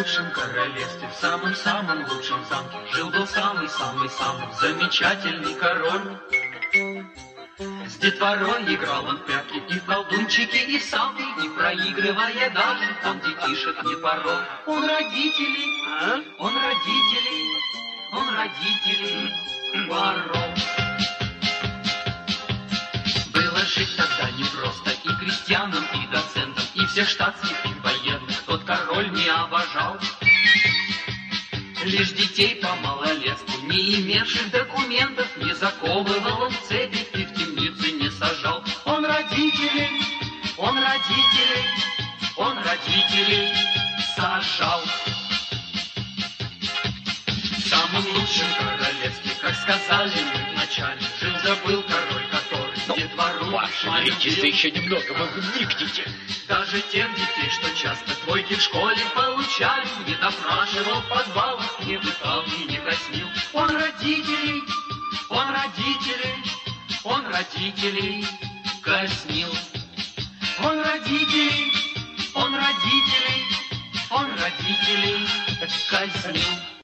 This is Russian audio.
лучшем королевстве, в самом-самом лучшем замке жил-был самый-самый-самый замечательный король. С детворой играл он в прятки и в колдунчики, и в салки, не проигрывая даже, он детишек не порол. Он родителей, он родителей порол. Было жить тогда непросто и крестьянам, и доцентам, и всех штатских, и военных тот король не обожал. Лишь детей по малолетству, не имевших документов, не заковывал он в цепи и в темницы не сажал. Он родителей сажал. В самом лучшем королевстве, как сказали мы вначале, жил-забыл король, который с детвору Смотрите, еще немного, вы вникните. Даже тех детей, что часто двойки в школе получали, не допрашивал в подвалах, не пытал и не казнил. Он родителей казнил. Он родителей казнил.